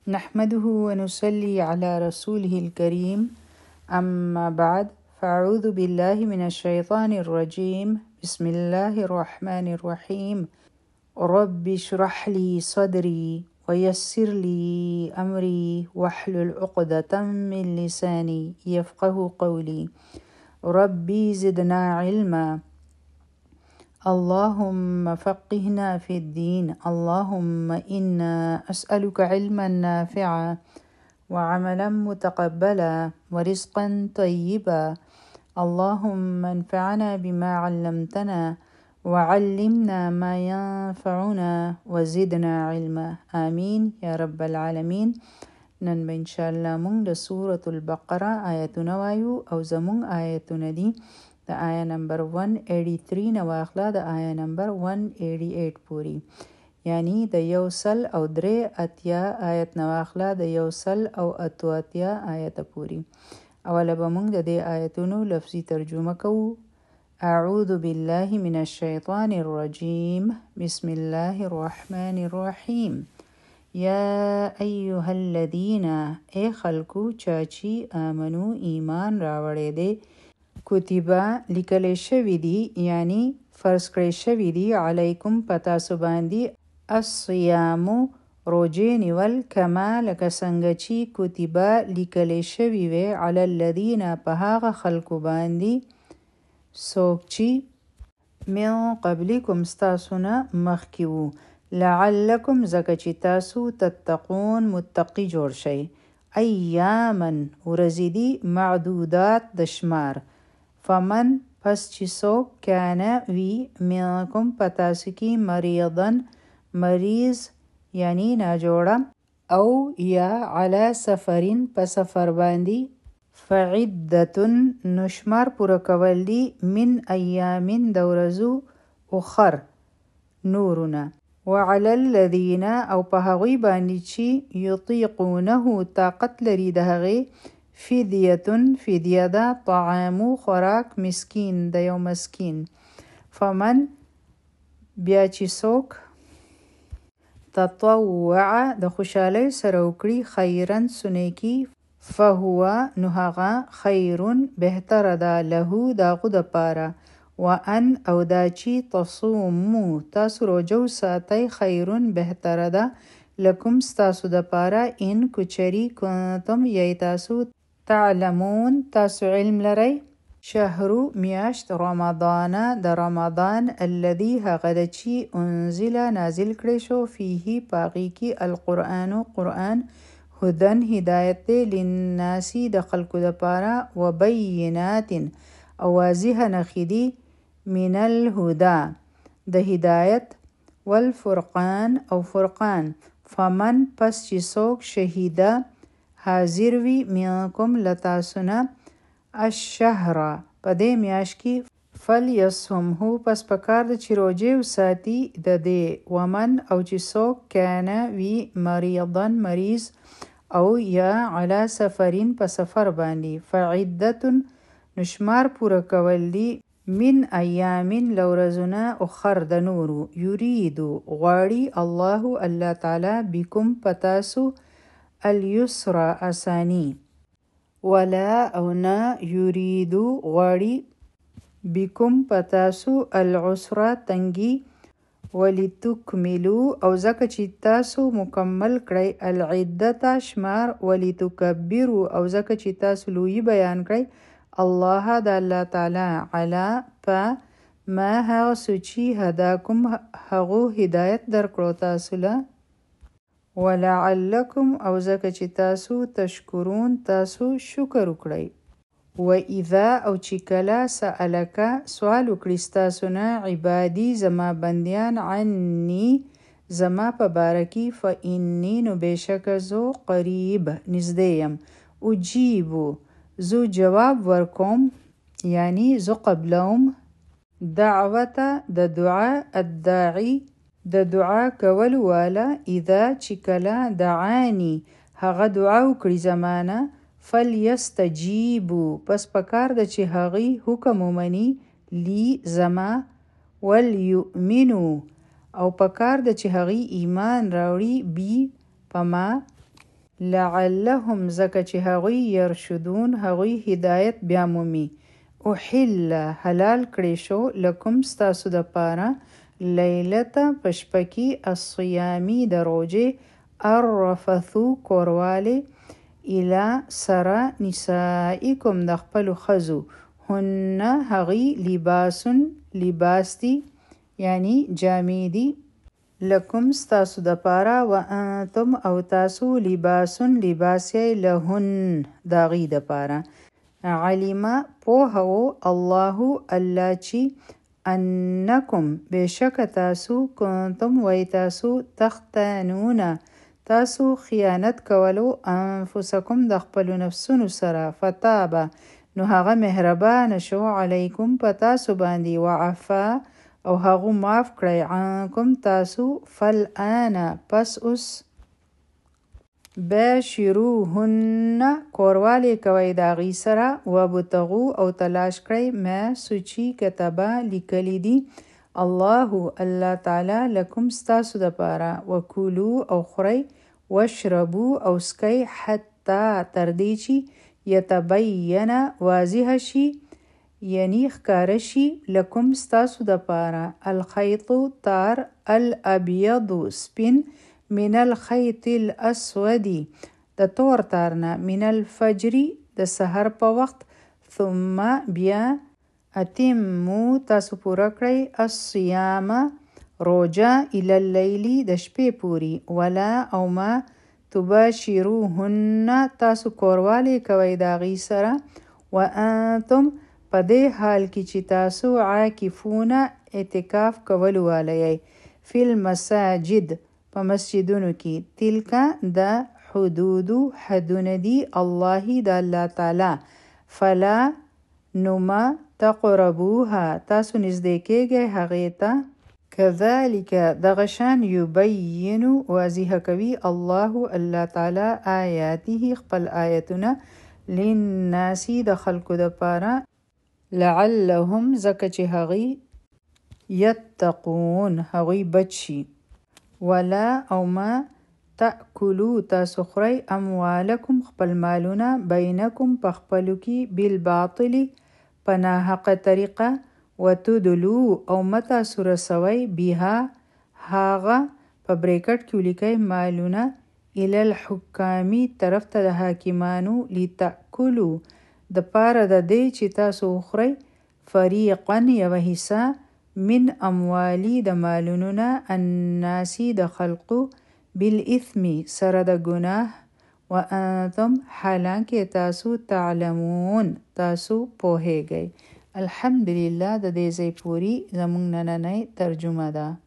نحمده ونصلي على رسوله الكريم أما بعد فأعوذ بالله من الشيطان الرجيم بسم الله الرحمن الرحيم رب اشرح لي صدري ويسر لي أمري واحلل عقدة من لساني يفقه قولي ربي زدنا علما اللهم فقهنا في الدين اللهم إنا أسألك علما نافعا وعملا متقبلا ورزقا طيبا اللهم انفعنا بما علمتنا وعلمنا ما ينفعنا وزدنا علما آمين يا رب العالمين. نن به انشاءالله مونږ د سورة البقره آیتونه وایو او زمونږ آیتونه دي د آیه نمبر 183 نه واخله د آیه نمبر 188 پوری، یعنی د 103 آیت نه واخله د 108 آیت پوری. اوله به موږ د دې آیتونو لفظي ترجمه کوو. اعوذ بالله من الشیطان الرجیم بسم الله الرحمن الرحیم. یا ایها الذین ای خلکو چاچی آمنو ایمان راوړی دی، کتبه لیکل شوی دی یعنی فرض کړی شوی دی، علیکم پتاسو باندې الصیام روجې نیول، کما لکه څنګه چې کتبه لیکل شوی وی علی الذین په هغه خلکو باندې څوک چې من قبلکم ستاسو نه مخکې وو، لعلکم ځکه چې تاسو تتقون متقی جوړ شئ. ایامن ورځې دي معدودات د شمار. فمن پس چې څوک کانه وی منکم پتاسو کې مریضن مریض یعنی ناجوړه، او یا علی سفرین په سفر باندې، فعدتن نشمار پوره کول دی، من ایامن د ورځو اخر نورونه، وعلى الذین او په هغوی باندې چې یطیقونه طاقت لري د هغې، فدیتن فدیه ده، طعامو خوراک مسکین د یو مسکین. فمن بیا چې څوک تطوع د خوشحالۍ سره وکړي خیرن سنیکی، فهو نو هغه خیرون بهتره ده، له داغو د پاره، وان او دا چې تصومو تاسو روجو ساتئ خیرون بهتره ده، لکم ستاسو د پاره، ان کچری کنتم یی تاسو تعلمون تاسو علم لرئ. شهرو میاشت رمضان د رمضان، الذي هغه د چې انزل نازل کړی شو، فيه پاغي کې القرآن قرآن، هدن هدایت دی، للناسی د خلکو د پاره، وبینات او واضح نښې دي، من الهدى د هدایت، والفرقان او فرقان. فمن پس چې څوک شهیده حاضر وي منکم لتاسونه الشهر په دې میاشت کې، فلیصمه پس پکار د چې روجې وساتي د دې، ومن او چې څوک کانه وي مریضن مریض، او یا علی سفرین په سفر باندې، فعدتن نشمار پوره کول دی، من ایامن لورزونه اخر د نورو، یریدو غواړي الله الله تعالی بكم پتاسو اليسر اسانی، ولا او نه یریدو غواړي بكم پتاسو العسر تنگی، ولتکملو او ځکه چې تاسو مکمل کړئ العدت شمار، ولتکبرو او ځکه چې تاسو لوی بیان کړئ الله د الله تعالی علی په ما هغه سوچی هداکم هغو هدایت درکړو تاسو له، ولعلکم او ځکه چې تاسو تشکرون تاسو شکر وکړئ. و اذا او چې کله سألک سوال وکړي ستاسو نه عبادی زما بندیان، عنی زما په باره کې، فانی نو بېشکه زو قریب نږدې یم، اجیبو زو جواب ورکوم یعنی زو قبلوم، دعوته د دعا، الداعی د دعا کول والا، اذا چې کله دعانی هغه دعا وکړي زمانه، فلیستجیبو پس پکار د چې هغوی حکم ومني، لی زما، ولیؤمنو او پکار د چې هغوی ایمان راوړي، بی پما، لعلهم زکه چې هغوی يرشدون هغوی هدایت بیا مومي. احل حلال کړی شو لکم ستاسو د پاره لیلته پشپکی الصیامی د روجې الرفثو کورواله الی سره نسائکم د خپلو ښځو هن هغوی لباسن لباس دي یعنی جامې دي لکم ستاسو د پاره و انتم او تاسو لباسن لباس یې لهن د هغوی د پاره. علم پوهو الله الله چې انکم بشک تاسو کنتم وی تاسو تختانون تاسو خیانت کولو انفسکم د خپلو نفسونو سره فتابه نو هغه مهربان شو علیکم په تاسو باندې وعفا او هغه معاف کړی عنکم تاسو فالآن پس اوس باشروهن کوروالی کوي د هغوی سره وابتغو او تلاش کړئ ما سوچی کتبه لیکلی دي الله الله تعالی لکم ستاسو دپاره وکولو او خورئ واشربو او سکئ حتی تر دې چې یتبین واضح شي یعنی ښکاره شي لکم ستاسو دپاره الخیط تار الابیض سپین من الخیط الاسودی د تور تارنه من الفجر د سحر په وخت ثم بیا اتمو تاسو پوره کړئ الصیام روجه الی اللیل د شپې پوری ولا او ما تباشروهن تاسو کوروالی کوي د هغوی سره وانتم په دې حال کې چې تاسو عاکفون اعتکاف کولو والی فی المساجد په مسجدونو کې تلکه د حدودو حدونه دي الله د الله تعالی فلا نما تقربوها تاسو نږدې کېږئ هغې ته کذالک دغه شان یبینو واضح کوي الله الله تعالی آیاته خپل آیتونه للناس د خلکو دپاره لعلهم ځکه چې هغوی یتقون هغوی بچ شي ولا او ما تأکلو تاسو خورئ اموالکم خپل مالونه بینکم په خپلو کې بالباطل په ناحقه طریقه وتدلو او متاسو رسوئ بها هغه په بریکټ کې ولیکئ مالونه الی الحکامی طرف ته د حاکمانو لتأکلو د پاره د دې چې تاسو وخورئ فریقا یوه حصه من اموالی د مالونو نه الناسی د خلقو بالاثم سره د ګناه وانتم حالانکه تاسو تعلمون تاسو پوهیږئ. الحمدلله د دې ځای پوری زموږ نننۍ ترجمه ده.